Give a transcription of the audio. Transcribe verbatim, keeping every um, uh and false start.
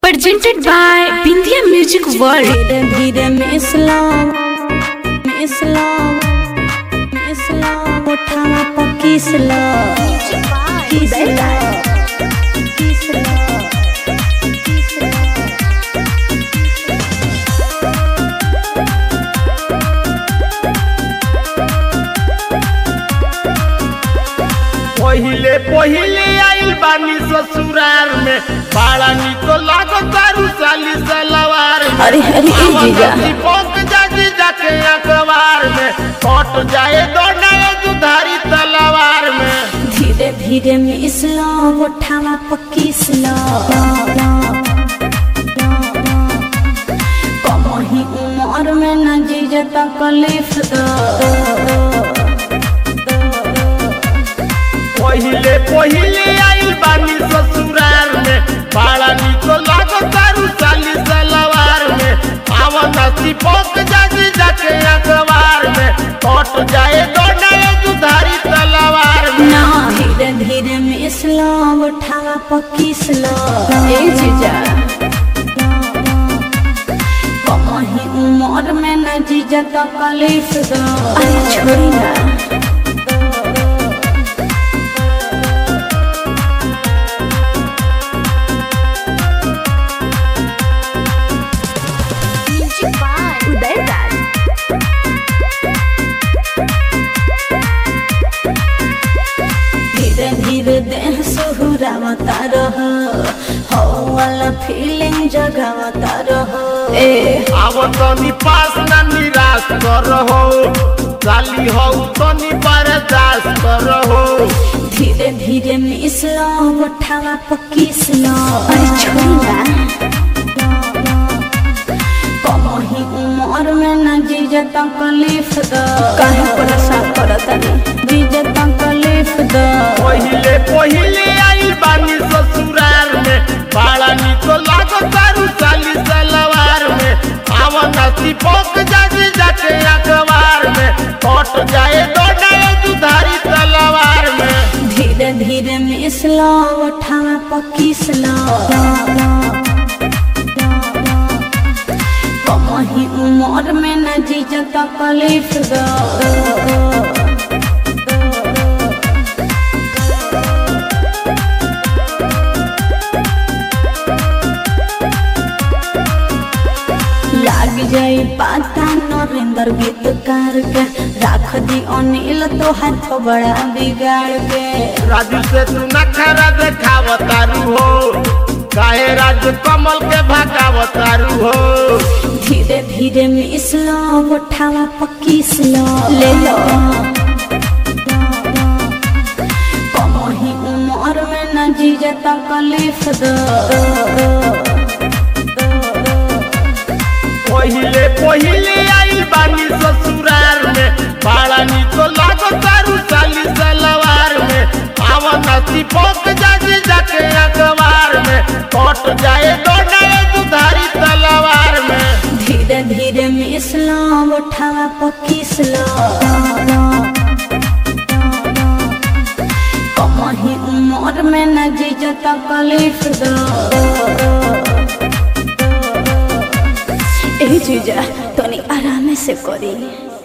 presented by Bindia Music World. धीरे धीरे में इस्लाम में इस्लाम में इस्लाम उठावा पक्की इस्लाम इस्लाम पहिले पहिले आइल बानी ससुराल में बाड़ा निको लागो तारू साली सलवार में। अरे अरे ए जीजा पक जाजी जाके अखबार में कट जाए दोना दुधारी तलवार में। धीरे धीरे में इस्लाम उठावा पक्की इस्लाम कमही उम्र में न जीजा तकलीफ दो पहिले पहिले आइल बानी ससुराल में बाड़ा निको लागो तारू साली सलवार में। आवन नसी पक जाजी जाके अखबार में कट जाए दोना दुधारी तलवार में। ना धीरे धीरे में इस्लाम उठावा पक्की इस्लाम ए जीजा कमही उम्र में न जीजा तकलीफ दो अरे छोड़ी ना धीरे धीरे देह सुहुरावता रह हो वाला फीलिंग जगावता रह ए आवत तनी पास ना निराश कर हो साली हो तनी बर्दाश्त कर हो। धीरे धीरे में इस्लाम उठावा पक्की इस्लाम अरे छोड़ा कमही उम्र में न जीजा तकलीफ दो काहे परेशान करता नहीं जीजा तकलीफ दो पहिले पहिले आइल बानी ससुराल में बाड़ा निको लागो तारू साली सलवार में। आवन नसी पक जाजी जाके अखबार में कट जाए दोना दुधारी तलवार में। धीरे धीरे में इस्लाम उठावा पक्की इस्लाम कमही उम्र में न जीजा तकलीफ दो लाग जाई पाता नरेंद्र गीतकार के राख दी अनिल तो हाथ बड़ा बिगाड़ के राजू से तू नखरा देखावतारू हो काहे राजू कमल के भगावतारू हो। धीरे धीरे में इस्लाम उठावा पक्की इस्लाम ले लो कमही उम्र में न जीजा तकलीफ दो पहिले पहिले आइल बानी ससुराल में बाड़ा निको लागो तारू साली सलवार में। आवन नसी पक जाजी जाके अखबार में कट जाए दोना दुधारी तलवार में। धीरे धीरे में इस्लाम उठावा पक्की इस्लाम कमही उम्र में न जीजा तकलीफ दो ए जीजा तनी आराम से करी।